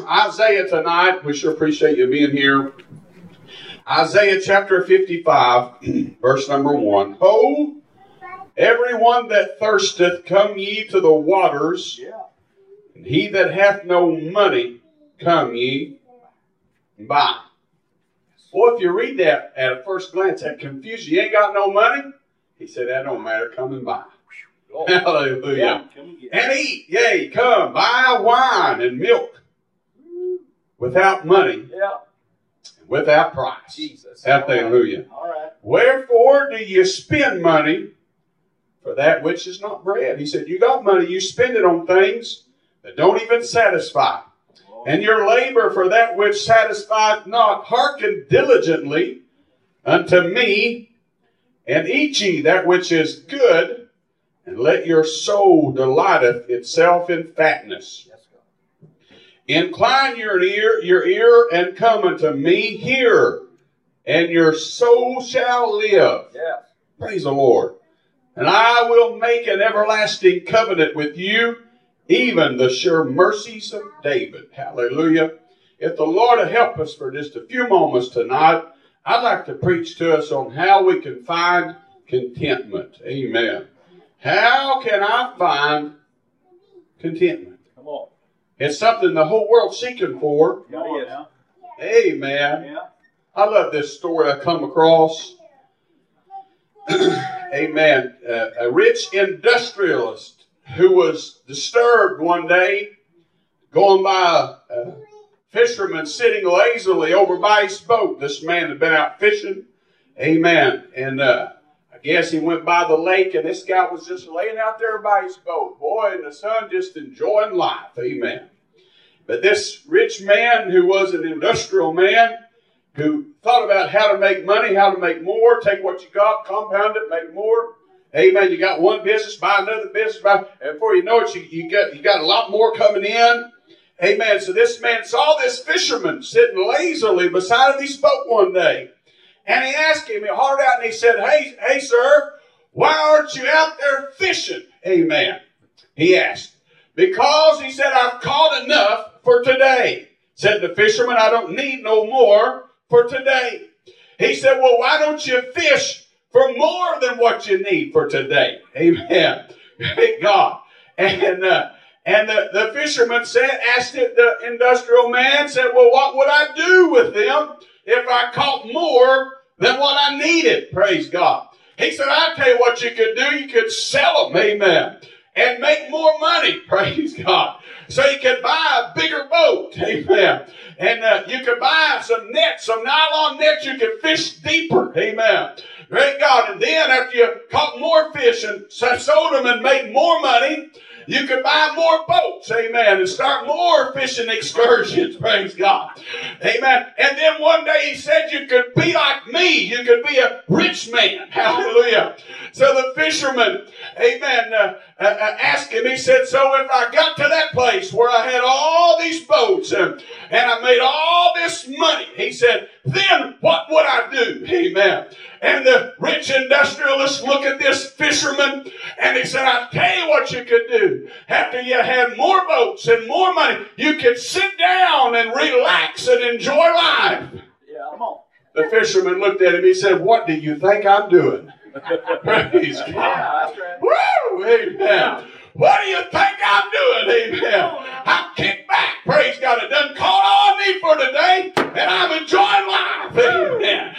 Isaiah tonight. We sure appreciate you being here. Isaiah chapter 55, verse number 1. Ho, everyone that thirsteth, come ye to the waters. And he that hath no money, come ye buy. Well, if you read that at a first glance, that confuses you. You ain't got no money? He said, that don't matter. Come and buy. Hallelujah. And eat. Yea, come, buy wine and milk without money. Without price. Jesus. Hallelujah. All right. Wherefore do you spend money for that which is not bread? He said, you got money, you spend it on things that don't even satisfy. And your labor for that which satisfieth not. Hearken diligently unto me, and eat ye that which is good, and let your soul delighteth itself in fatness. Incline your ear, and come unto me. Hear, and your soul shall live. Yes. Praise the Lord. And I will make an everlasting covenant with you, even the sure mercies of David. Hallelujah. If the Lord will help us for just a few moments tonight, I'd like to preach to us on how we can find contentment. Amen. How can I find contentment? Come on. It's something the whole world's seeking for. Come on now. Amen. Yeah. I love this story I come across. Amen. A rich industrialist who was disturbed one day going by a fisherman sitting lazily over by his boat. This man had been out fishing. Amen. And I guess he went by the lake, and this guy was just laying out there by his boat. Boy, in the sun, just enjoying life. Amen. But this rich man, who was an industrial man, who thought about how to make money, how to make more, take what you got, compound it, make more. Amen. You got one business, buy another business, and before you know it, you got a lot more coming in. Amen. So this man saw this fisherman sitting lazily beside his boat one day. And he asked him, he hollered out and he said, hey, sir, why aren't you out there fishing? Amen. He asked. Because, he said, I've caught enough for today. Said the fisherman, I don't need no more for today. He said, well, why don't you fish for more than what you need for today? Amen. Thank God. And the fisherman asked the industrial man, said, well, what would I do with them if I caught more than what I needed? Praise God. He said, I'll tell you what you could do. You could sell them, amen, and make more money. Praise God. So you could buy a bigger boat, amen. And you could buy some nets, some nylon nets. You could fish deeper, amen. Great God. And then after you caught more fish and sold them and made more money, you could buy more boats, amen, and start more fishing excursions, praise God. Amen. And then one day he said you could be like me. You could be a rich man. Hallelujah. So the fisherman, amen, asked him, he said, so if I got to that place where I had all these boats and I made all this money, he said, then what would I do? Amen. And the rich industrialist looked at this fisherman and he said, I'll tell you what you could do. After you had more boats and more money, you could sit down and relax and enjoy life. Yeah, come on. The fisherman looked at him. He said, what do you think I'm doing? Praise God. Yeah, that's right. Woo! Amen. What do you think I'm doing? Amen. I'm kicked back. Praise God. It done caught on me for today, and I'm enjoying life. Amen.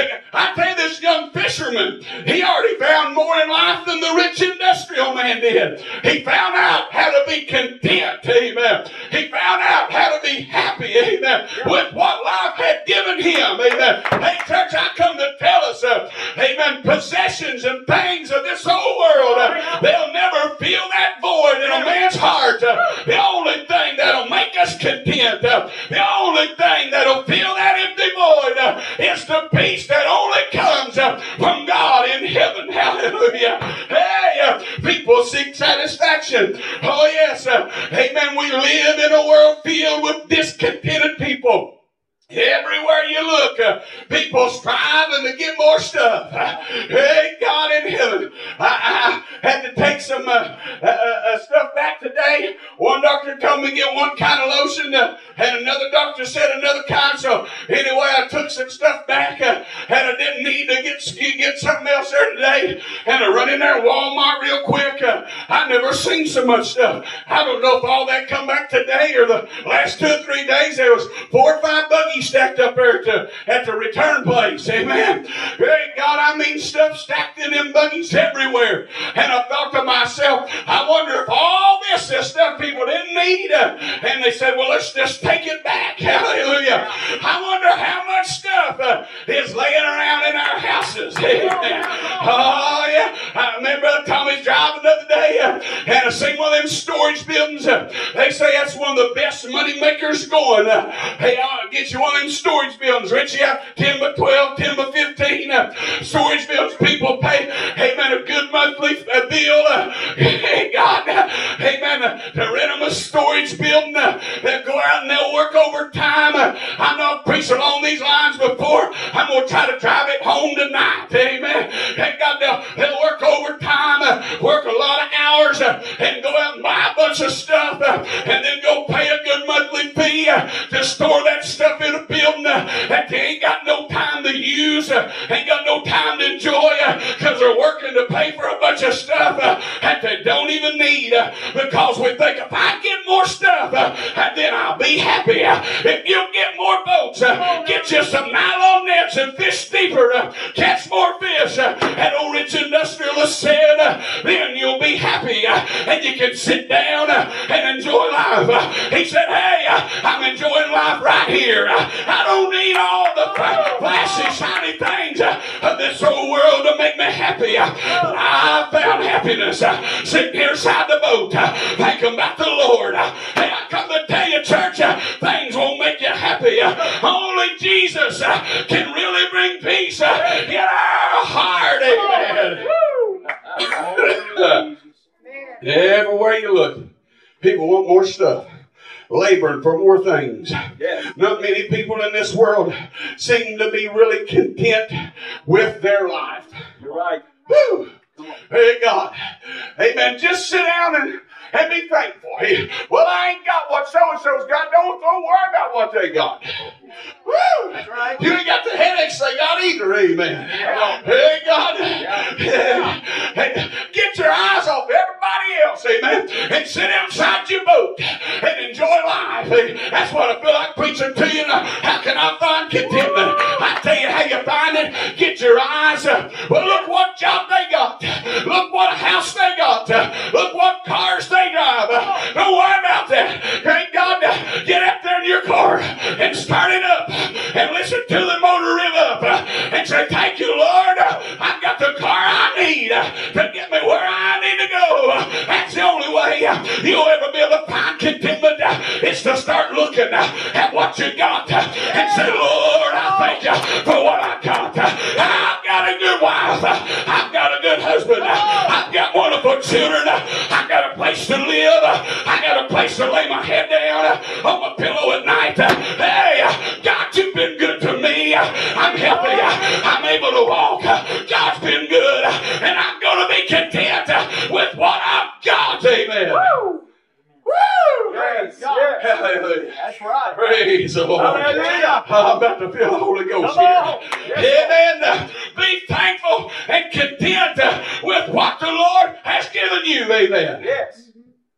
I tell you, this young fisherman, he already found more in life than the rich industrial man did. He found out how to be content. Amen. He found out how to be happy. Amen. With what life had given him. Amen. Hey, church, I come to tell us, amen, possessions and things of this whole world, they'll never fill that void in a man's heart. The only thing that'll make us content, the only thing that'll fill that empty void is the peace that only comes from God in heaven. Hallelujah. Hey, people seek satisfaction. Oh yes, amen. We live in a world filled with discontented people. Everywhere you look, people striving to get more stuff. Hey, God in heaven, I had to take some stuff back today. One doctor told me to get one kind of lotion, and another doctor said another kind. So anyway, I took some stuff back, and I didn't need to get something else there today. And I run in there at Walmart real quick. I never seen so much stuff. I don't know if all that come back today or the last 2 or 3 days. There was 4 or 5 buggies stacked up there at the return place. Amen. Hey, God, I mean stuff stacked in them buggies everywhere. And I thought to myself, I wonder if all this stuff people didn't need. And they said, well, let's just take it back. Hallelujah. I wonder how much stuff is laying around in our houses. Amen. Oh, yeah. I remember Tommy's driving the other day, and I seen one of them storage buildings. They say that's one of the best money makers going. Hey, I'll get you one of them storage buildings. Richie, 10 by 12, 10 by 15 storage buildings. People pay, hey man, a good monthly bill. Hey God, hey man, to rent them a storage building. They'll go out and they'll work overtime. I know I've preached along these lines before. I'm going to try to drive it home tonight. Amen. Hey God, they'll work overtime, work a lot of hours, and go out and buy a bunch of stuff, and then go pay a good monthly fee to store that stuff in a building that they ain't got no time to use, ain't got no time to enjoy, because they're working to pay for a bunch of stuff that they don't even need, because we think if I get more stuff, then I'll be happy. If you get more boats, get you some nylon nets and fish deeper, catch more fish. That old rich industrialist said, then you'll be happy, and you can sit down and enjoy life. He said, hey, I'm enjoying life right here. I don't need all the flashy, shiny things of this old world to make me happy. I found happiness sitting here beside the boat, thinking about the Lord. Hey, I come to tell you, church, things won't make you happy. Only Jesus can really bring peace in our heart. Amen. Everywhere you look, people want more stuff. Laboring for more things. Yes. Not many people in this world seem to be really content with their life. You're right. Woo. Hey God. Amen. Just sit down and be thankful. Hey, well, I ain't got what so-and-so's got. Don't worry about what they got. Woo. That's right. You ain't got the headaches they got either. Amen. Yeah. Hey God. Yeah. Hey, get your eyes off everybody else. Amen. And sit outside your boat and enjoy life. That's what I feel like preaching to you. How can I find contentment? I tell you how you find it. Get your eyes. Well, look what job they got. Look what house they got. Look what cars they drive. Don't worry about that. Thank God. Get up there in your car and start it up and listen to the motor rev up and say, thank you, Lord. I've got the car I need to get me where I need to go. That's the only way you'll ever be able to find contentment. It's to start looking at what you got and say, Lord, I thank you for what I got. I've got a good wife. I've got a good husband. I've got wonderful children. I've got a place to live. I got a place to lay my head down on my pillow at night. Hey, God, you've been good to me. I'm healthy. I'm able to walk. God's been good. And I'm going to be content with what I've got. Amen. Woo! Woo! Praise God. Yeah. Hallelujah. That's right. Praise the Lord. Hallelujah. I'm about to feel the Holy Ghost here. Yes. Amen. Be thankful and content with what the Lord has given you. Amen. Yes.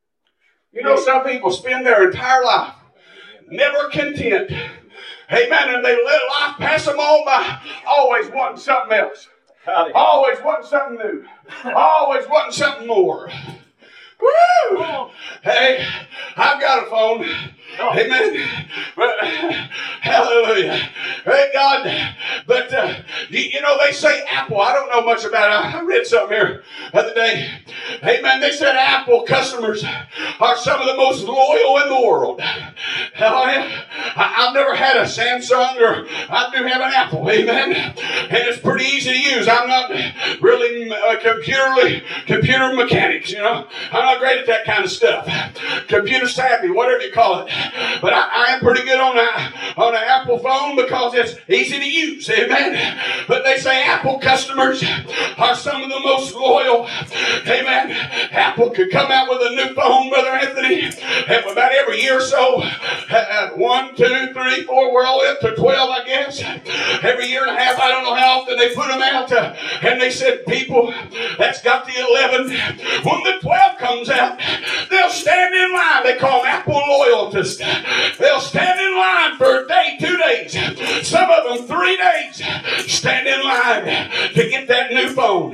You know, some people spend their entire life never content. Amen. And they let life pass them on by, always wanting something else. Howdy. Always wanting something new. Always wanting something more. Woo! Hey, I've got a phone. Oh. Amen. But, hallelujah. Thank God. But, you know, they say Apple. I don't know much about it. I read something here the other day. Amen. They said Apple customers are some of the most loyal in the world. Hallelujah. I've never had a Samsung, or I do have an Apple. Amen. And it's pretty easy to use. I'm not really computer mechanics, you know. I'm not great at that kind of stuff. Computer savvy, whatever you call it. But I am pretty good on the Apple Apple phone because it's easy to use. Amen. But they say Apple customers are some of the most loyal. Amen. Apple could come out with a new phone, Brother Anthony, and about every year or so, 1, 2, 3, 4, we're all up to 12, I guess. Every year and a half, I don't know how often they put them out. And they said, people, that's got the 11. When the 12 comes out, they'll stand in line. They call them Apple loyalists. They'll stand in line for a day, 2 days. Some of them 3 days. Stand in line to get that new phone.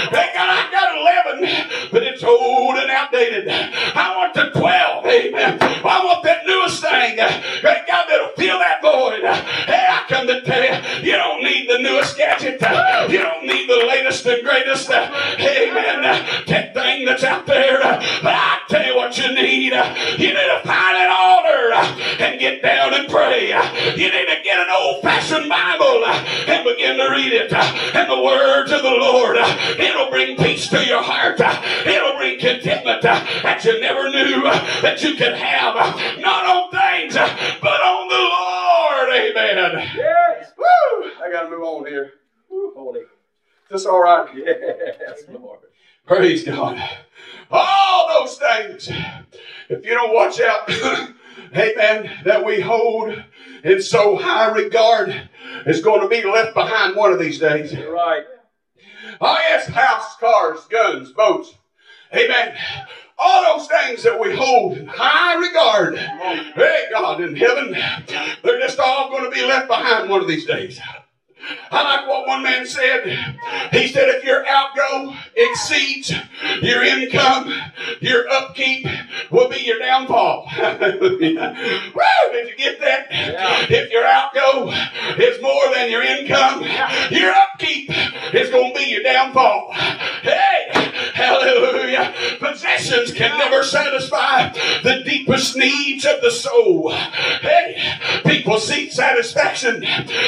I got 11, but it's old and outdated. I want the 12. Amen. I want that newest thing. Great God, that'll fill that void. Hey, I come to tell you, you don't need the newest gadget. You don't need the latest and greatest, amen, tech thing that's out there. But I tell you what you need. You need to find an altar and get down and pray. You need to get an old-fashioned Bible and begin to read it. And the words of the Lord, it'll bring peace to your heart. It'll bring contentment that you never knew that you could have. Not on things, but on the Lord. Amen. Yes. Woo! I got to move on here. Woo, holy. Is this all right? Yes, Lord. Praise God. All those things, if you don't watch out, amen, that we hold in so high regard, is going to be left behind one of these days. You're right. Oh yes, house, cars, guns, boats. Amen. All those things that we hold in high regard, hey God, in heaven, they're just all going to be left behind one of these days. I like what one man said. He said, if your outgo exceeds your income, your upkeep will be your downfall. Woo, did you get that? Yeah. If your outgo is more than your income, your upkeep is going to be your downfall. Hey, hallelujah. Possessions can never satisfy the deepest needs of the soul. Hey, people seek satisfaction,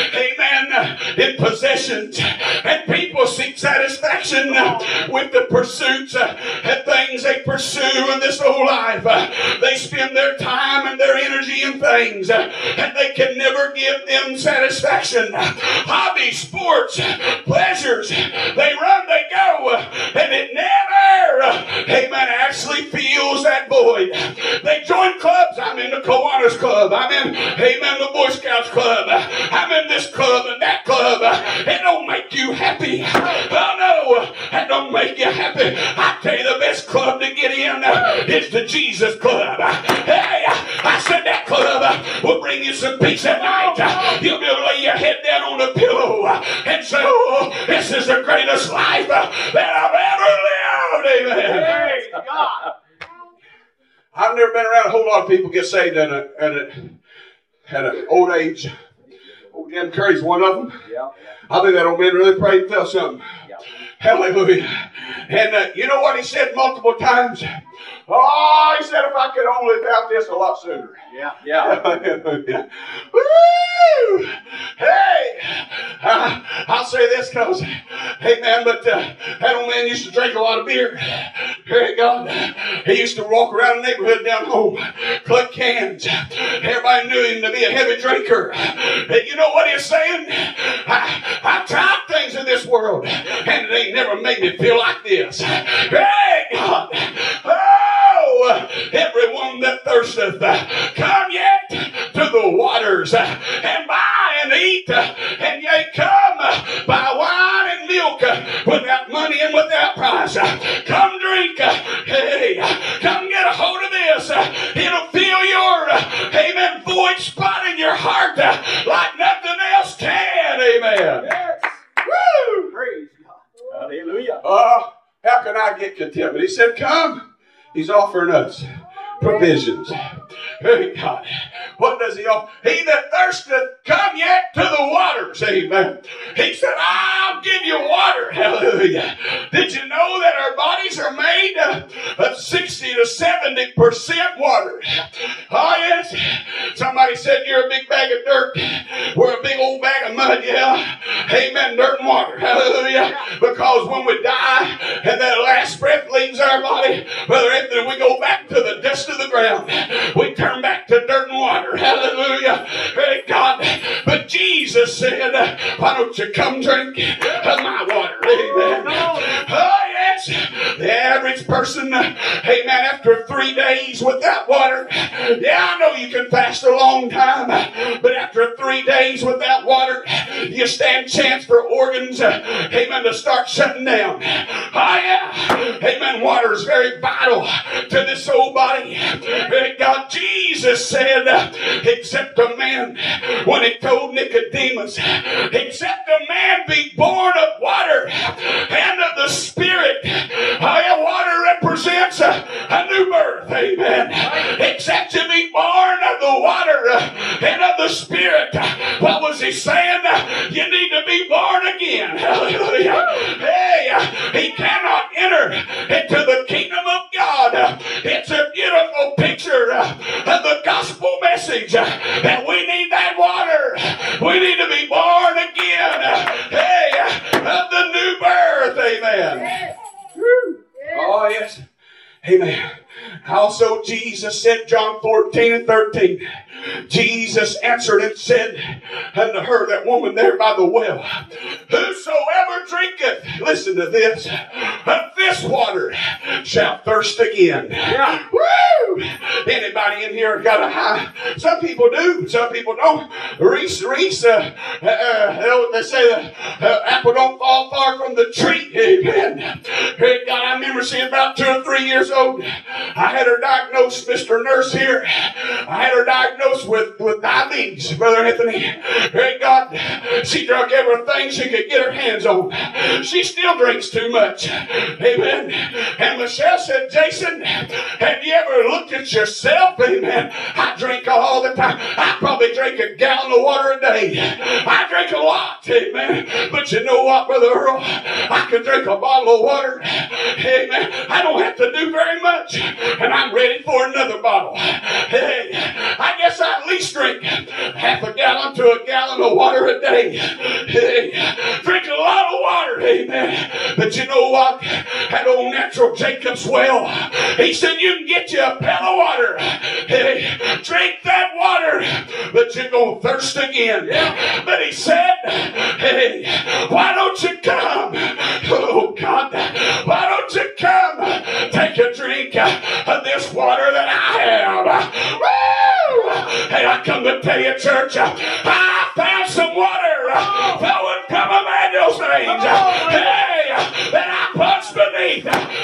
amen, in possessions, and people seek satisfaction with the pursuits and things they pursue in this old life. They spend their time and their energy in things, and they can never give them satisfaction. Hobbies, sports, pleasures, they run, they go, and it never, amen, actually fills that void. They join clubs. I'm in the Kiwanis Club. I'm in, amen, the Boy Scouts Club. I'm in this club and that club. It don't make you happy. Oh no, that don't make you happy. I tell you, the best club to get in is the Jesus Club. Hey, I said that club will bring you some peace at night. You'll be able to lay your head down on the pillow and say, oh, this is the greatest life that I've ever lived. Amen. Praise God. I've never been around a whole lot of people get saved at an old age. Old Jim Curry's one of them. Yeah. I think that old man really prayed and felt something. Yeah. Hallelujah. And you know what he said multiple times? Oh, he said, if I could only have found this a lot sooner. Yeah. Yeah. Hallelujah. Woo! Hey! I'll say this because, hey man, but that old man used to drink a lot of beer. Hey God. He used to walk around the neighborhood down home, collect cans. Everybody knew him to be a heavy drinker. And you know what he's saying? I tried things in this world, and it ain't never made me feel like this. Hey God. Oh, everyone that thirsteth, come yet to the waters, and buy and eat, and yea, come buy wine and milk without money and without price. Come drink. Hey, come get a hold of this. It'll fill your, amen, void spot in your heart like nothing else can. Amen. Yes. Woo! Praise God. Hallelujah. How can I get contentment? He said, come. He's offering us provisions. Hey, God. What does he offer? He that thirsteth, come yet to the waters. Amen. He said, I'll give you water. Hallelujah. Did you know that our bodies are made of 60 to 70% water? Oh, yes. Somebody said, you're a big bag of dirt. We're a big old bag of mud. Yeah. Amen. Dirt and water. Hallelujah. Because when we die and that last breath leaves our body, Brother Anthony, we go back to the dust of the ground. We turn back to dirt and water. Hallelujah. Hey, God. Jesus said, why don't you come drink of my water? Amen. Oh, yes. The average person, amen, after 3 days without water, yeah, I know you can fast a long time, but after 3 days without water, you stand chance for organs, amen, to start shutting down. Oh, yeah. Amen. Water is very vital to this old body. God, Jesus said, except a man, when he told Nicodemus, except a man be born of water and of the Spirit. Water represents a new birth. Amen. Except you be born of the water and of the Spirit. What was he saying? You need to be born again. Hallelujah. Hey, he cannot enter into the kingdom of God. It's a beautiful picture of the gospel message. And we need that water. We need to be born again. Hey, of the new birth. Amen. Oh, yes. Amen. Also, Jesus said, John 14:13, Jesus answered and said unto her, that woman there by the well, whosoever drinketh, listen to this, of this water shall thirst again. Yeah. Woo! Anybody in here got a high? Some people do, some people don't. Reese, they say the apple don't fall far from the tree. Amen. God, I remember seeing about 2 or 3 years old, I had her diagnosed, Mr. Nurse here, I had her diagnosed with diabetes, Brother Anthony. Thank God, she drank everything she could get her hands on. She still drinks too much. Amen. And Michelle said, Jason, have you ever looked at yourself? Amen. I drink all the time. I probably drink a gallon of water a day. I drink a lot. Amen. But you know what, Brother Earl? I can drink a bottle of water. Amen. I don't have to do very much. And I'm ready for another bottle. Hey, I guess I at least drink half a gallon to a gallon of water a day. Hey, drink a lot of water. Amen. But you know what? That old natural Jacob's well, he said you can get you a pail of water. Hey, drink that water, but you're going to thirst again. But he said, hey, why don't you come? Oh, God, why don't you come take a drink of this water that I have? Woo! Hey, I come to tell you, church, I found some water that would come Emmanuel's veins. Hey, that I punched beneath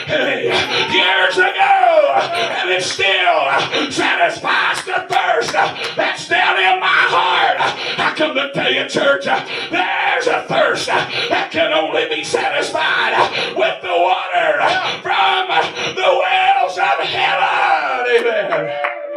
years ago, and it still satisfies the thirst that's down in my heart. I come to tell you, church, there's a thirst that can only be satisfied with the water from the wells of heaven. Amen.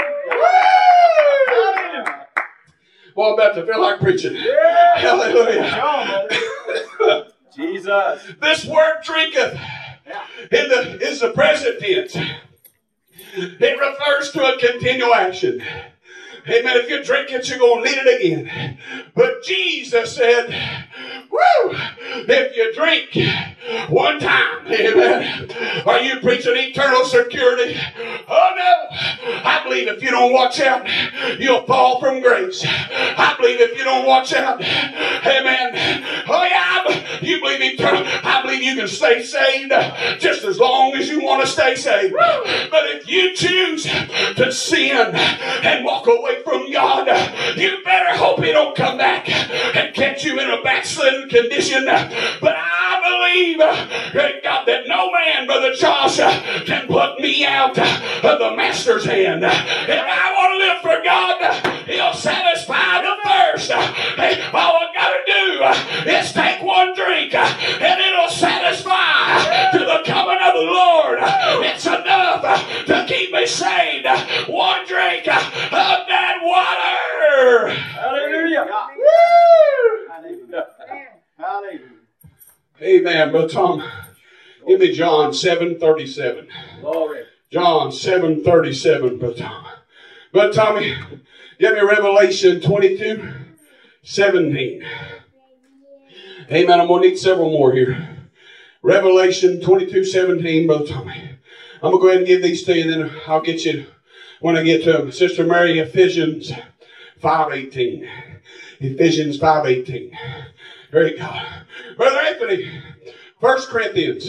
Well, I'm about to feel like preaching. Hallelujah. Jesus. This word drinketh is the present tense. It refers to a continual action. Amen. If you drink it, you're going to need it again. But Jesus said, woo, if you drink one time, amen, are you preaching eternal security? Oh, no. I believe if you don't watch out, you'll fall from grace. I believe if you don't watch out, amen, oh, yeah, you believe eternal. I believe you can stay saved just as long as you want to stay saved. But if you choose to sin and walk away from God, you better hope He don't come back and catch you in a backslidden condition. But I believe, great God, that no man, Brother Josh, can put me out of the Master's hand. If I want to live for God, He'll satisfy the thirst. Hey, all I got to do is take one drink, and it'll satisfy to the coming of the Lord. It's enough to keep me saved. One drink of that water. Hallelujah. Woo! Hallelujah. Hallelujah. Amen, Brother Tom. Give me John 7:37. Glory. John 7:37, Brother Tom. Brother Tommy, give me Revelation 22:17. Amen. I'm going to need several more here. Revelation 22:17, Brother Tommy. I'm going to go ahead and give these to you, and then I'll get you when I get to them. Sister Mary, Ephesians 5:18. Ephesians 5:18. Very God. Brother Anthony, 1 Corinthians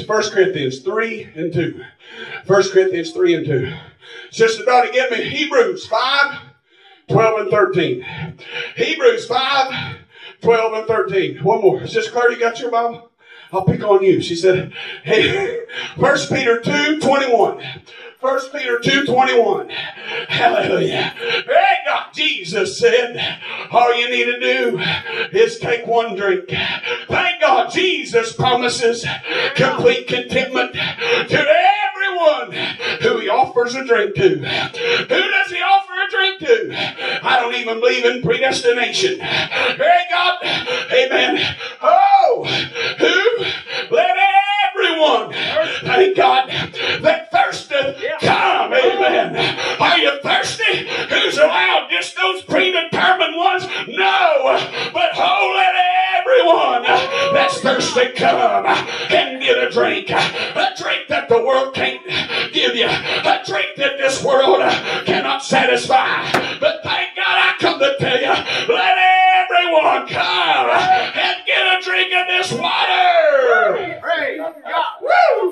3 and 2. 1 Corinthians 3 and 2. Sister Dottie, give me Hebrews 5, 12 and 13. Hebrews 5, 12 and 13. One more. Sister Claire, you got your Bible? I'll pick on you. She said, hey, 1 Peter 2, 21. 1 Peter 2:21. Hallelujah. Hey, God, Jesus said, all you need to do is take one drink. Thank God Jesus promises complete contentment to everyone who he offers a drink to. Who does he offer a drink to? I don't even believe in predestination. Hey, God, amen. Oh, who? Let everyone, thank God, that thirsteth come. Amen. Are you thirsty? Who's allowed? Just those predetermined ones? No. But let everyone that's thirsty come and get a drink. A drink that the world can't give you. A drink that this world cannot satisfy. But thank God I come to tell you, let everyone come and get a drink of this water. Praise God. Woo!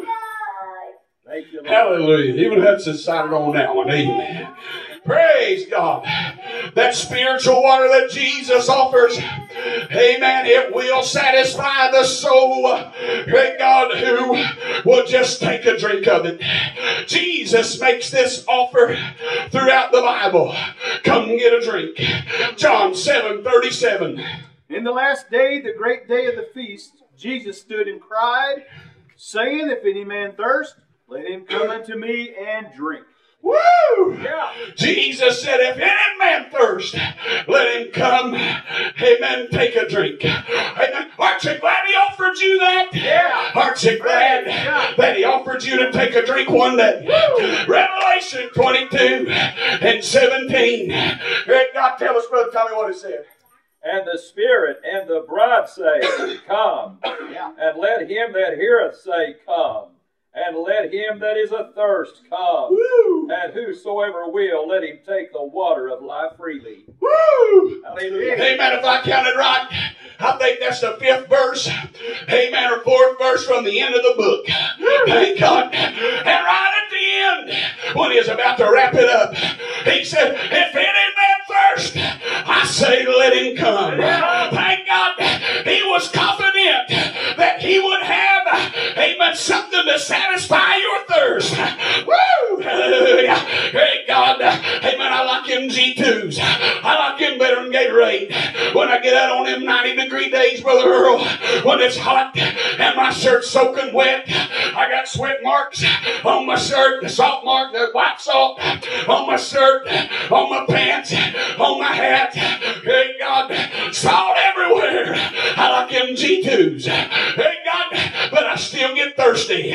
Thank you, Lord. Hallelujah. Even that's decided on that one. Amen. Praise God. That spiritual water that Jesus offers, amen, it will satisfy the soul. Thank God, who will just take a drink of it. Jesus makes this offer throughout the Bible. Come get a drink. John 7:37. In the last day, the great day of the feast, Jesus stood and cried, saying, if any man thirst, let him come unto me and drink. Woo! Yeah. Jesus said, if any man thirst, let him come. Amen. Take a drink. Amen. Aren't you glad he offered you that? Yeah. Aren't you glad that he offered you to take a drink one day? Woo. Revelation 22 and 17. God, tell us, Brother Tommy, what it said. And the Spirit and the bride say, come. Yeah. And let him that heareth say, come. And let him that is athirst come. Woo. And whosoever will, let him take the water of life freely. Woo! Hallelujah. Amen. If I counted right, I think that's the 5th verse. Amen. Or 4th verse from the end of the book. Thank God. And right at the end, when he was about to wrap it up, he said, if any man thirst, I say let him come. Thank God. He was confident that he would have, amen, something to satisfy your thirst. Woo! Hallelujah. Great God. Amen. I like them G2s. I like them better than Gatorade. When I get out on them 90-degree days, Brother Earl, when it's hot and my shirt's soaking wet, I got sweat marks on my shirt, the salt mark, the white salt on my shirt, on my pants, on my hat. Great God. Salt everywhere. I like them G2s. Great God. But I still get thirsty.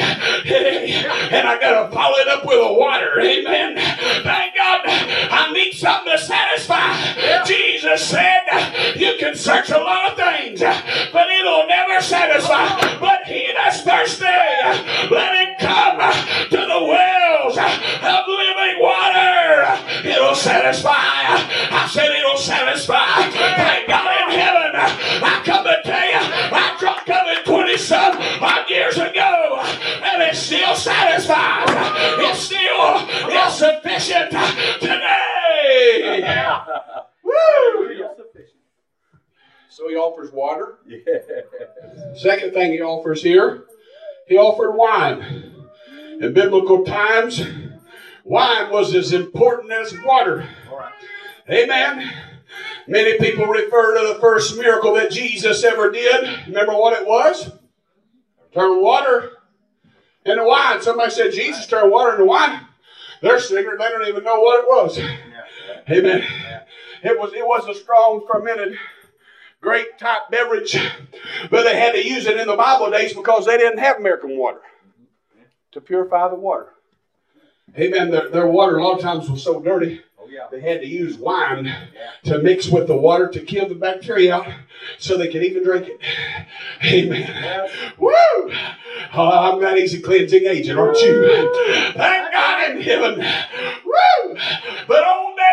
And I got to follow it up with a water. Amen. Thank God. I need something to satisfy. Jesus said you can search a lot of things, but it'll never satisfy. But he that's thirsty, let him come to the wells of living water. It'll satisfy. I said it'll satisfy. Thank God in heaven. I come to tell you, I drunk of it 20-some odd years ago, and it still satisfies. It still is sufficient today. Woo! So he offers water. Second thing he offers here, he offered wine. In biblical times, wine was as important as water. Amen. Many people refer to the first miracle that Jesus ever did. Remember what it was? Turn water into wine. Somebody said Jesus turned water into wine. They're ignorant. They don't even know what it was. Amen. It was a strong, fermented, great type beverage, but they had to use it in the Bible days because they didn't have American water to purify the water. Amen. Their water a lot of times was so dirty. They had to use wine to mix with the water to kill the bacteria out so they could even drink it. Amen. Woo! Oh, I'm that easy cleansing agent, aren't you? Thank God in heaven. Woo! But on that day of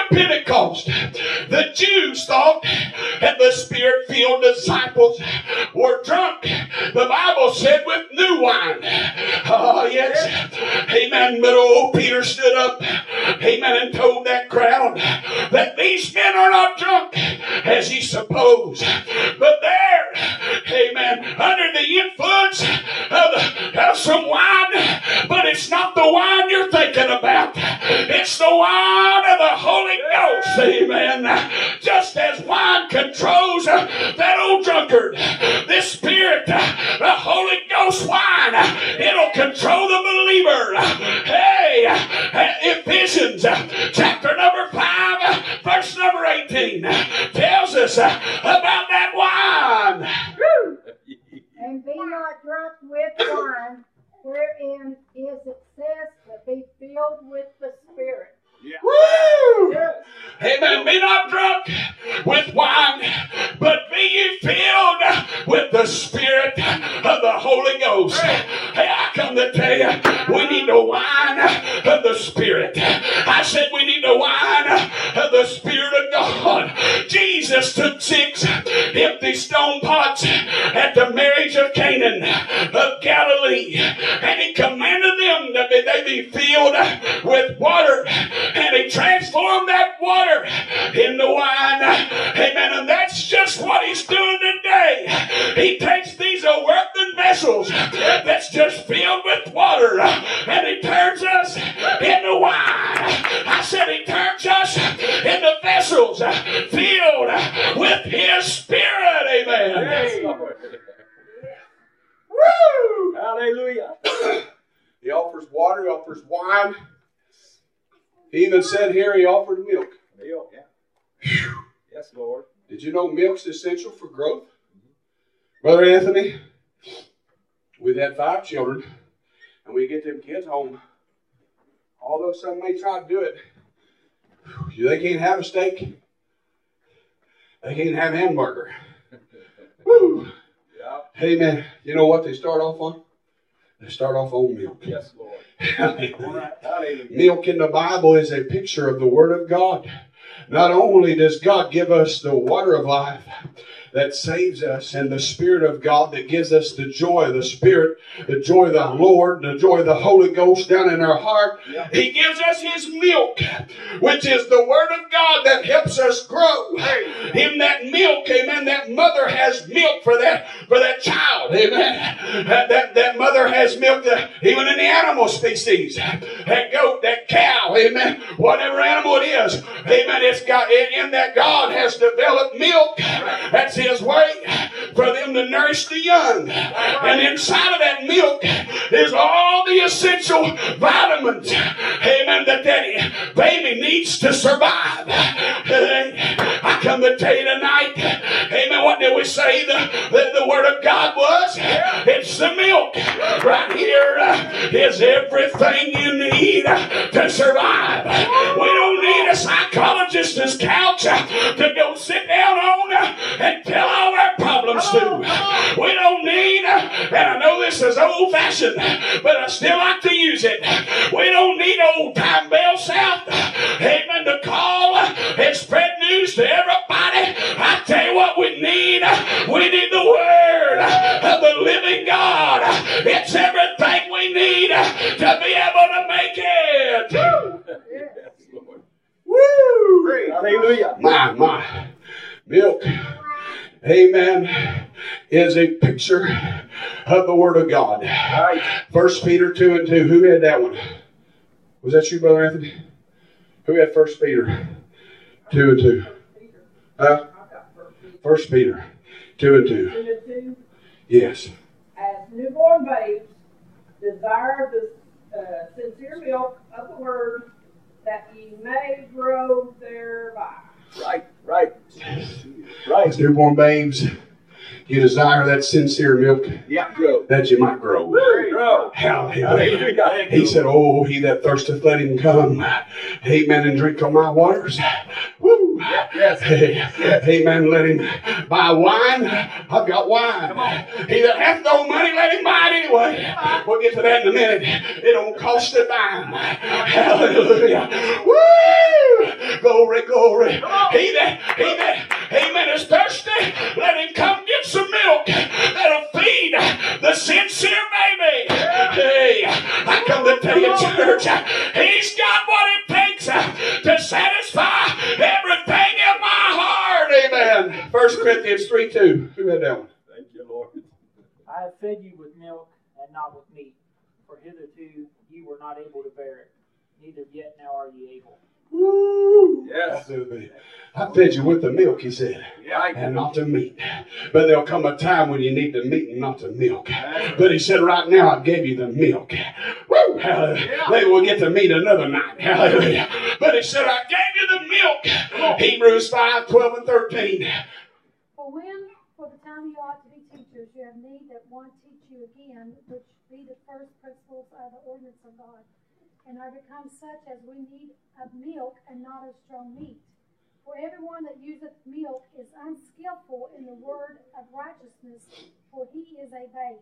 Pentecost, the Jews thought that the Spirit-filled disciples were drunk. The Bible said with new wine. Oh, yes. Amen. But old Peter stood up, amen, and told that crowd that these men are not drunk as ye suppose, but they're, amen, under the influence of some wine. But it's not the wine you're thinking about. It's the wine of the Holy Ghost. Amen. Just as wine controls that old drunkard, this Spirit, the Holy Ghost wine, it'll control the believer. Hey, Ephesians chapter number 5, verse number 18 tells us about that wine. And be not drunk with wine, wherein is excess, but be filled with the Spirit. Yeah. Woo! Amen. Be not drunk with wine, but be ye filled with the Spirit of the Holy Ghost. Hey, I come to tell you, we need the wine of the Spirit. I said we need the wine of the Spirit of God. Jesus took 6 empty stone pots at the marriage of Canaan of Galilee, and he commanded them that they be filled with water. And he transformed that water into wine. Amen. And that's just what he's doing today. He takes these earthen vessels that's just filled with water, and he turns us into wine. I said he turns us into vessels filled with his Spirit. Amen. Yes, Woo! hallelujah. He offers water, he offers wine. He even said here he offered milk. Milk. Yeah. Yes, Lord. Did you know milk's essential for growth? Brother Anthony, we've had 5 children, and we get them kids home. Although some may try to do it, they can't have a steak. They can't have a hamburger. Woo! Yeah. Amen. You know what they start off on? They start off on milk. Yes, Lord. Hallelujah. Milk in the Bible is a picture of the Word of God. Not only does God give us the water of life that saves us and the Spirit of God that gives us the joy of the Spirit, the joy of the Lord, the joy of the Holy Ghost down in our heart. Yeah. He gives us His milk, which is the Word of God that helps us grow. In that milk, amen, that mother has milk for that child, amen. That mother has milk even in the animal species. That goat, that cow, amen, whatever animal it is, amen, it's got in that God has developed milk. That's His way for them to nourish the young. And inside of that milk is all the essential vitamins, amen, that baby needs to survive. I come to tell you tonight, amen, what did we say the Word of God was? It's the milk. Right here is everything you need to survive. We don't need a psychologist's couch to go sit down on and tell all our problems to. We don't need, and I know this is old-fashioned, but I still like to use it. We don't need old-time Bell South, amen, to call and spread news to everybody. I tell you what we need. We need the Word of the living God. It's everything we need to be able to make it. Yes, Lord. Woo! Hallelujah. My milk, amen, is a picture of the Word of God. Right. 1 Peter 2:2. Who had that one? Was that you, Brother Anthony? Who had 1 Peter 2:2? Huh? 1 Peter 2:2. Yes. As newborn babes, desire the sincere milk of the word, that ye may grow thereby. Right. As newborn babes, you desire that sincere milk Yeah, grow. that you might grow. Grow. Hallelujah. Hallelujah. He said, oh, he that thirsteth, let him come. Amen. And drink of my waters. Woo. Woo! Yes. Hey, amen. Let him buy wine. I've got wine. He that hath no money, let him buy it anyway. We'll get to that in a minute. It don't cost a dime. Hallelujah. Woo! Glory, glory. He that, amen, is thirsty, let him come get some milk that'll feed the sincere baby. Hey, I come to tell you, church, he's got what it takes to satisfy everything in my heart. Amen. 1 Corinthians 3:2. Who had that one? Thank you, Lord. I have fed you with milk and not with meat, for hitherto you were not able to bear it, neither yet now are you able. Woo! Yes. I fed you with the milk, he said, Yeah. and not the meat. But there'll come a time when you need the meat and not the milk. But he said, right now I gave you the milk. Woo! Hallelujah. Maybe we'll get to meat another night. Hallelujah. But he said, I gave you the milk. Hebrews 5:12 and 13. For the time you ought to be teachers, you have need that one teach you again, which be the first principles of the ordinance of God, and are become such as we need of milk and not of strong meat. For everyone that useth milk is unskillful in the word of righteousness, for he is a babe.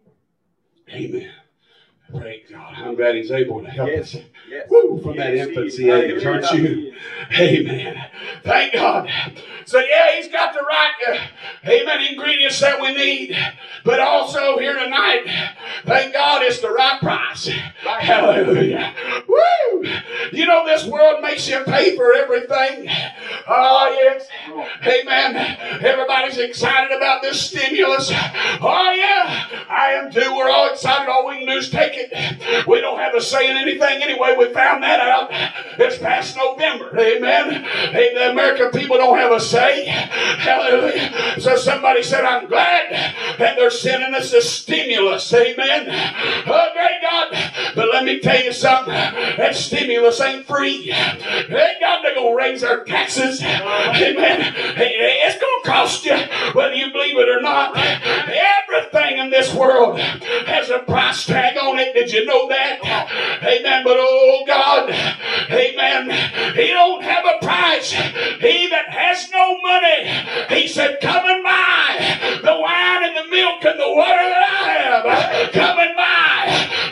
Amen. Praise God. I'm glad he's able to help us. Yes. Woo, from that Yes, infancy he is. age, aren't you? Amen. Thank God. So yeah, he's got the right, amen, ingredients that we need. But also here tonight, thank God it's the right price. Hallelujah. Woo! You know this world makes you pay for everything. Oh, yes. Amen. Everybody's excited about this stimulus. Oh, yeah. I am too. We're all excited. All we can do is take it. We don't have a say in anything anyway. We found that out. It's past November. Amen. Hey, the American people don't have a say. Hallelujah. So somebody said, I'm glad that they're sending us a stimulus. Amen. Oh, great God. But let me tell you something. That stimulus ain't free. Thank God they're going to raise our taxes. Amen. It's going to cost you whether you believe it or not. Everything in this world has a price tag on it. Did you know that? Amen. But oh God, amen, he don't have a price. He that has no money, he said, come and buy the wine and the milk and the water that I have. Come and buy.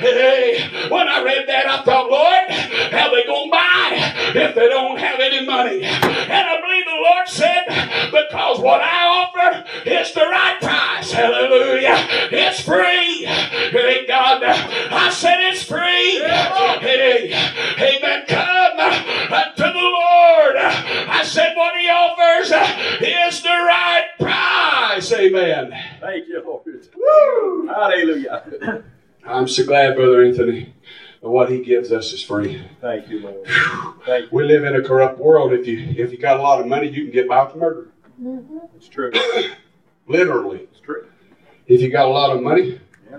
Hey, when I read that, I thought, Lord, how they going to buy if they don't have any money? And I believe the Lord said, because what I offer is the right price. Hallelujah. It's free. Thank God. I said it's free. Hey, amen. Come to the Lord. I said what he offers is the right price. Amen. Thank you, Lord. Woo! Hallelujah. I'm so glad, Brother Anthony, that what he gives us is free. Thank you, Lord. Thank you. We live in a corrupt world. If you got a lot of money, you can get by with murder. It's true. Literally. It's true. If you got a lot of money,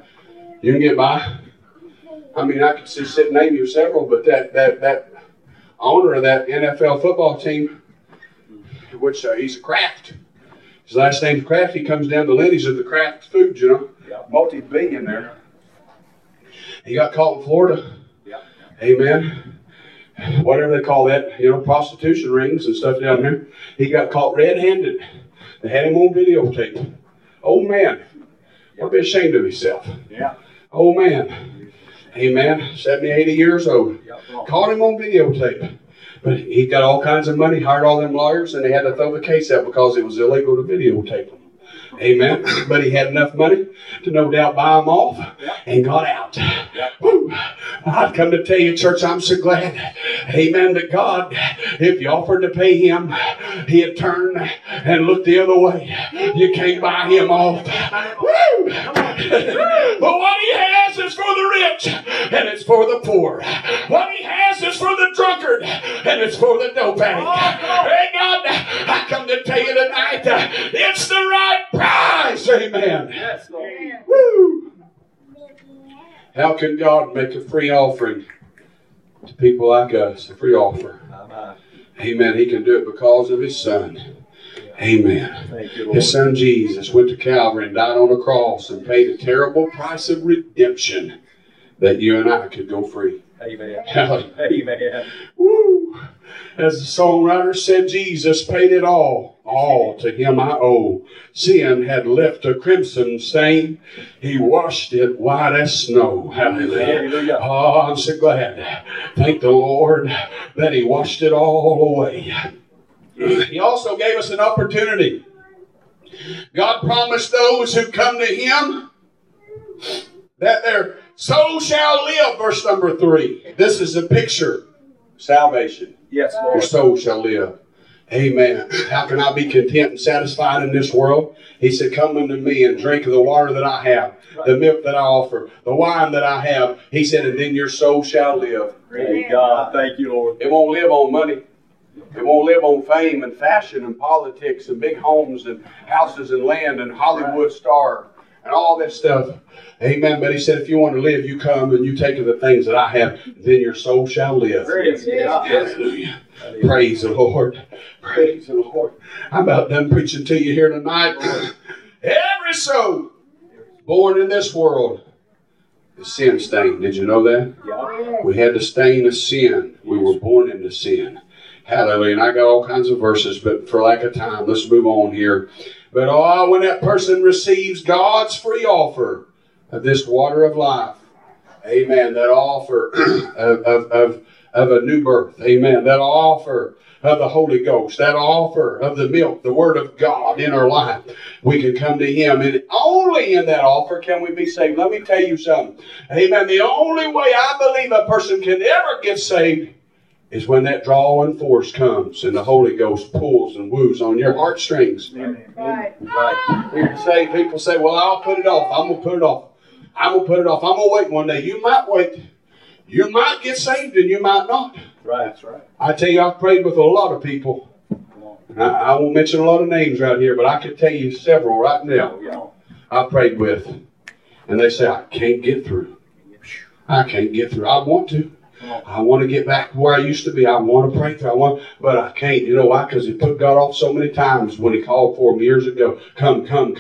you can get by. I mean, I could sit and name you several, but that owner of that NFL football team, which he's a Kraft. His last name's Kraft. He comes down the lineage of the Kraft foods, you know. Yeah. Multi-billionaire. He got caught in Florida. Yeah. Amen. Whatever they call that, you know, prostitution rings and stuff down there. He got caught red-handed. They had him on videotape. Oh, man. I'd be ashamed of himself. Yeah. Oh, man. Amen. 70, 80 years old. Caught him on videotape. But he got all kinds of money, hired all them lawyers, and they had to throw the case out because it was illegal to videotape him. Amen. But he had enough money to no doubt buy them off and got out. Woo. I'd come to tell you, church, I'm so glad. Amen. That God, if you offered to pay him, he'd turn and look the other way. You can't buy him off. Woo. But what he has is for the rich and it's for the poor. What he has is for the drunkard and it's for the dope addict. Hey God, I come to tell you tonight, it's the right price. Amen. Yes, Lord. Woo. How can God make a free offering to people like us? A free offer. Amen. He can do it because of his son. Amen. Thank you, Lord. His son Jesus went to Calvary and died on a cross and paid a terrible price of redemption that you and I could go free. Amen. Hallelujah. Amen. Woo. As the songwriter said, Jesus paid it all to him I owe. Sin had left a crimson stain. He washed it white as snow. Hallelujah. Hallelujah. Oh, I'm so glad. Thank the Lord that he washed it all away. He also gave us an opportunity. God promised those who come to him that their soul shall live, verse number 3. This is a picture. Salvation. Yes, Your Lord. soul shall live. Amen. How can I be content and satisfied in this world? He said, come unto me and drink of the water that I have, the milk that I offer, the wine that I have. He said, and then your soul shall live. Praise God. Thank you, Lord. It won't live on money. It won't live on fame and fashion and politics and big homes and houses and land and Hollywood star and all that stuff. Amen. But he said, if you want to live, you come and you take of the things that I have, then your soul shall live. Praise God. Hallelujah. Praise the Lord. Praise the Lord. I'm about done preaching to you here tonight. Every soul born in this world is sin stained. Did you know that? Yeah. We had the stain of sin. We were born into sin. Hallelujah. And I got all kinds of verses, but for lack of time, let's move on here. But when that person receives God's free offer of this water of life, amen, that offer of a new birth, amen, that offer of the Holy Ghost, that offer of the milk, the Word of God in our life, we can come to him. And only in that offer can we be saved. Let me tell you something. Amen. The only way I believe a person can ever get saved is when that drawing force comes and the Holy Ghost pulls and woos on your heartstrings. Amen. Right. Right. People say, well, I'll put it off. I'm going to put it off. I'm going to put it off. I'm going to wait one day. You might wait. You might get saved and you might not. Right. That's right. I tell you, I've prayed with a lot of people. I won't mention a lot of names right here, but I could tell you several right now Yeah. I prayed with. And they say, I can't get through. I can't get through. I want to. I want to get back where I used to be. I want to pray through. But I can't. You know why? Because he put God off so many times when he called for him years ago. Come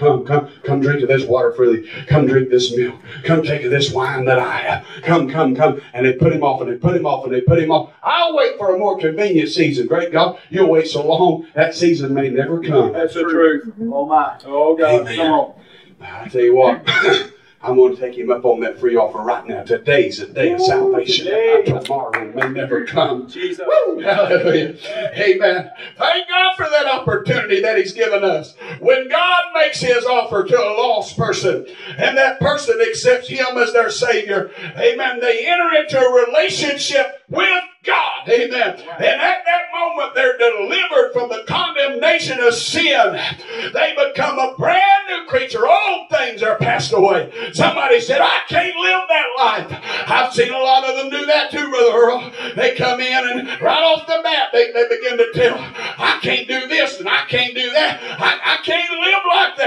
drink of this water freely. Come drink this milk. Come take of this wine that I have. Come. And they put him off and they put him off and they put him off. I'll wait for a more convenient season. Great God, you'll wait so long, that season may never come. That's the truth. Oh my. Oh, God. Amen. Come on. I tell you what. I'm going to take him up on that free offer right now. Today's a day of salvation. Today. Tomorrow may never come. Jesus. Woo, hallelujah. Amen. Thank God for that opportunity that he's given us. When God makes his offer to a lost person and that person accepts him as their Savior, amen, they enter into a relationship with God. Amen. And at that moment, they're delivered from the condemnation of sin. They become a brand new creature. Old things are passed away. Somebody said, I can't live that life. I've seen a lot of them do that too, Brother Earl. They come in and right off the bat, they begin to tell, I can't do this and I can't do that. I can't live like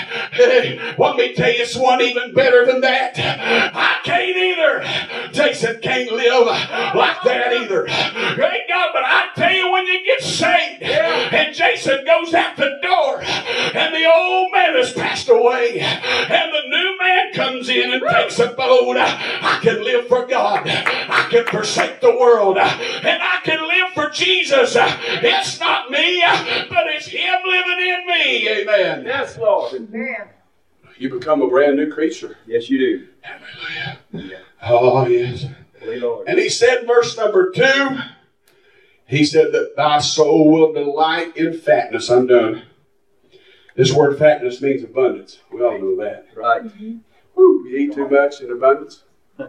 that. Want me to tell you one even better than that? I can't either. Jason can't live like that either. Great God, but I tell you, when you get saved and Jason goes out the door and the old man has passed away and the new man comes in and takes a boat, I can live for God. I can forsake the world and I can live for Jesus. It's not me, but it's him living in me. Amen. Yes, Lord. Amen. You become a brand new creature. Yes, you do. Hallelujah. Oh, yes. Lord. And he said, verse number 2, he said that thy soul will delight in fatness. I'm done. This word fatness means abundance. We all know that. Right. Woo, you eat too much in abundance,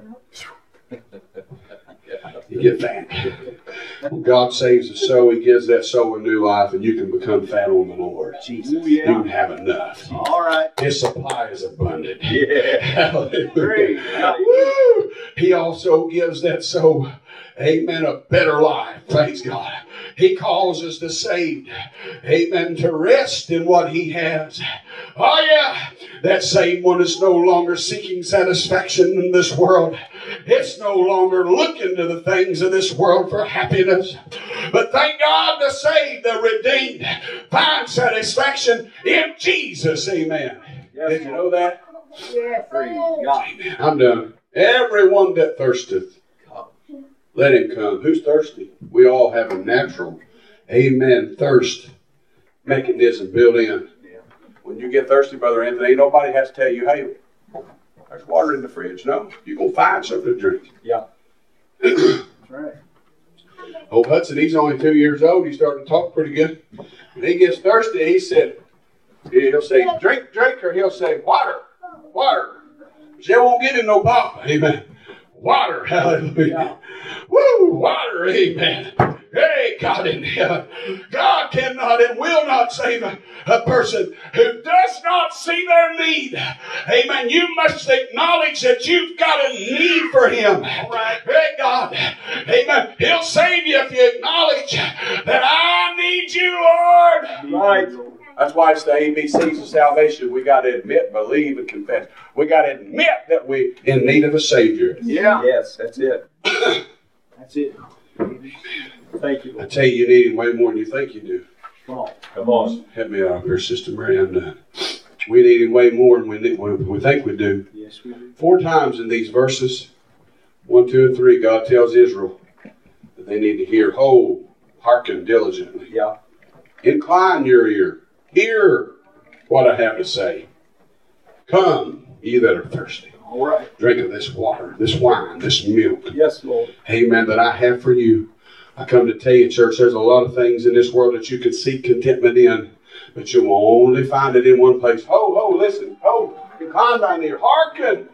you get fat. When God saves a soul, he gives that soul a new life, and you can become fat on the Lord. Jesus. You can have enough. All right. His supply is abundant. Yeah. Hallelujah. Great. Woo! He also gives that soul, amen, a better life. Praise God. He calls us to saved, amen, to rest in what he has. Oh yeah, that saved one is no longer seeking satisfaction in this world. It's no longer looking to the things of this world for happiness. But thank God the saved, the redeemed, find satisfaction in Jesus. Amen. Yes, Did you know that? Yes. Praise God. I'm done. Everyone that thirsteth, Let him come. Who's thirsty? We all have a natural, amen, thirst mechanism built in. When you get thirsty, Brother Anthony, ain't nobody has to tell you, hey, there's water in the fridge. No, you're going to find something to drink. Yeah. That's right. Old Hudson, he's only 2 years old. He's starting to talk pretty good. When he gets thirsty, he'll say, drink, or he'll say, water. But you won't get him no pop. Amen. Water. Hallelujah. Woo, water. Amen. Hey, God in heaven. God cannot and will not save a person who does not see their need. Amen. You must acknowledge that you've got a need for him. Hey, God. Amen. He'll save you if you acknowledge that I need you, Lord. Right. That's why it's the ABCs of salvation. We got to admit, believe, and confess. We got to admit that we're in need of a Savior. Yeah. Yes, that's it. That's it. Thank you, I Lord. tell you, you need him way more than you think you do. Come on. Come on. Help me out here, Sister Miranda. We need him way more than we think we do. Yes, we do. 4 times in these verses, 1, 2, and 3, God tells Israel that they need to hear. Hearken diligently. Yeah. Incline your ear. Hear what I have to say. Come, ye that are thirsty. All right. Drink of this water, this wine, this milk. Yes, Lord. Amen, that I have for you. I come to tell you, church, there's a lot of things in this world that you could seek contentment in, but you will only find it in one place. Listen. Incline thine ear. Hearken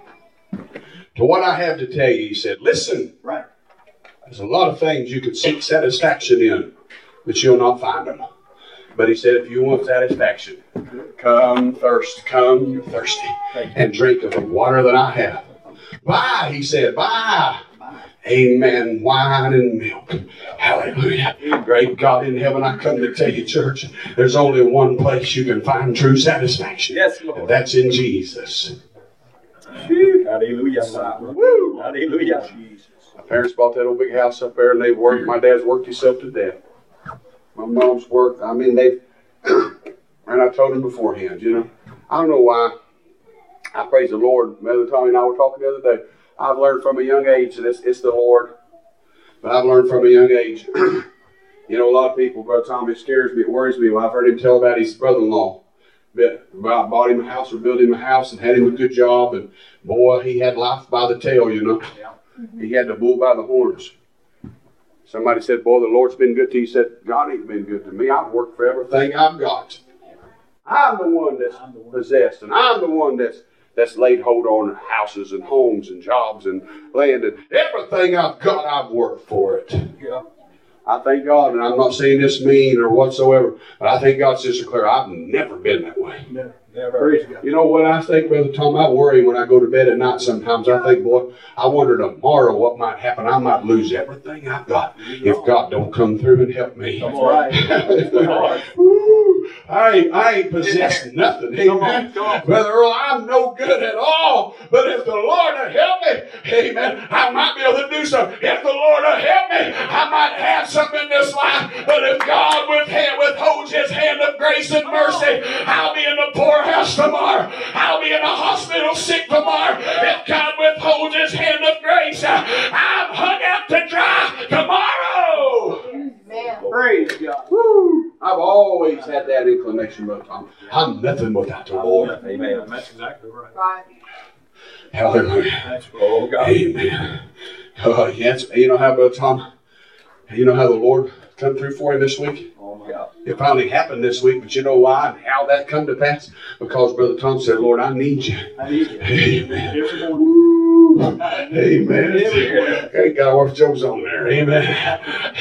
to what I have to tell you. He said, listen. Right. There's a lot of things you could seek satisfaction in, but you'll not find them. But he said, if you want satisfaction, come you're thirsty, and drink of the water that I have. Buy, he said, buy. Amen. Wine and milk. Hallelujah. Great God in heaven, I come to tell you, church, there's only one place you can find true satisfaction. Yes, Lord. And that's in Jesus. Hallelujah. Woo. Hallelujah. My parents bought that old big house up there, and they've worked. My dad's worked himself to death. My mom's worked. I mean, they've, and I told him beforehand, I don't know why. I praise the Lord. Mother Tommy and I were talking the other day. I've learned from a young age that it's the Lord. But I've learned from a young age. A lot of people, Brother Tommy, it scares me, it worries me. Well, I've heard him tell about his brother-in-law. Bought him a house or built him a house and had him a good job. And boy, he had life by the tail, Yeah. He had the bull by the horns. Somebody said, boy, the Lord's been good to you. He said, God ain't been good to me. I've worked for everything I've got. I'm the one that's possessed, and I'm the one that's laid hold on houses and homes and jobs and land. And everything I've got, I've worked for it. Yeah. I thank God, and I'm not saying this mean or whatsoever, but I thank God, Sister Claire, I've never been that way. Never. Praise God. You know what I think, Brother Tom? I worry when I go to bed at night sometimes. I think, boy, I wonder tomorrow what might happen. I might lose everything I've got if God don't come through and help me. That's right. Woo, I ain't possessed nothing. Amen. Brother Earl, I'm no good at all. But if the Lord will help me, amen, I might be able to do something. If the Lord will help me, I might have something in this life. But if God withholds his hand of grace and mercy, I'll be in the poorhouse tomorrow. I'll be in the hospital sick tomorrow. If God withholds his hand of grace, I'm hung out to dry tomorrow. Amen. Praise God. Woo. I've always had that inclination, Brother Tom. I'm nothing without the Lord. Amen. That's exactly right. Right. Hallelujah. That's right. Oh, God. Amen. Yes, you know how, Brother Tom, you know how the Lord come through for you this week? Oh, my God. It finally happened this week, but you know why and how that come to pass? Because Brother Tom said, Lord, I need you. I need you. Amen. Every morning. Woo. Amen. Ain't got to work Joe's on there. Amen.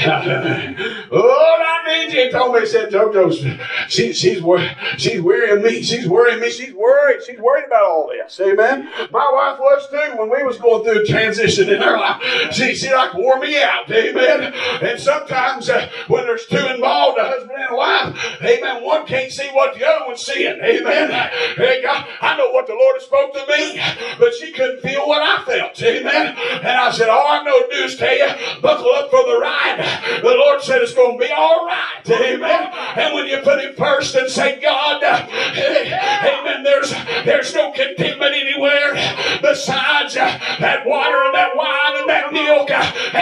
Lord, I need you. He told me, he said, JoJo's, she's worrying me. She's worrying me. She's worried. She's worried about all this. Amen. My wife was too when we was going through a transition in her life. She like wore me out. Amen. And sometimes when there's two involved, a husband and a wife, amen, one can't see what the other one's seeing. Amen. Hey, God, I know what the Lord has spoke to me, but she couldn't feel what I felt. Amen. And I said, all I know to do is tell you, buckle up for the ride. The Lord said it's going to be all right. Amen. And when you put him first and say, God, amen, there's no contentment anywhere besides that water and that wine and that milk. And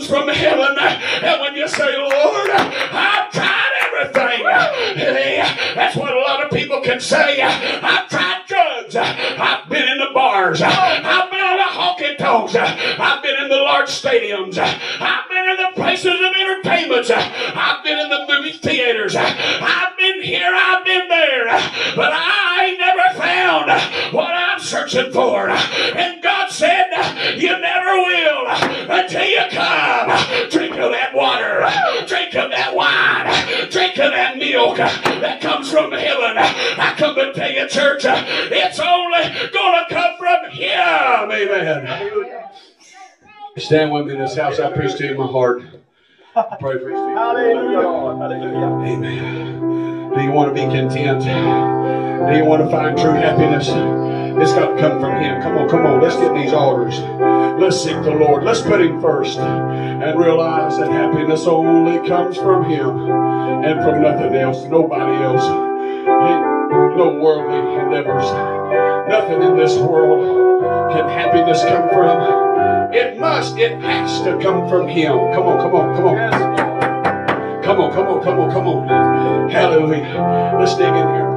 from heaven. And when you say, Lord, I've tried everything. That's what a lot of people can say. I've tried drugs. I've been in the bars. I've been in the honky-tonks. I've been in the large stadiums. I've been in the places of entertainment. I've been in the movie theaters. I've been here. I've been there. But I ain't never found what I'm searching for. And God said, you never will until you come. Drink of that water. Drink of that wine. Drink of that milk that comes from heaven. I come to tell you, church, it's only going to come from Him. Amen. Stand with me in this house. I preach to you in my heart. I pray for you. Hallelujah. Hallelujah. Amen. Do you want to be content? Do you want to find true happiness? It's got to come from Him. Come on, come on. Let's get these altars. Let's seek the Lord. Let's put Him first and realize that happiness only comes from Him and from nothing else, nobody else. No worldly endeavors. Nothing in this world can happiness come from. It has to come from Him. Come on, come on, come on. Come on, come on, come on, come on. Hallelujah. Let's dig in here.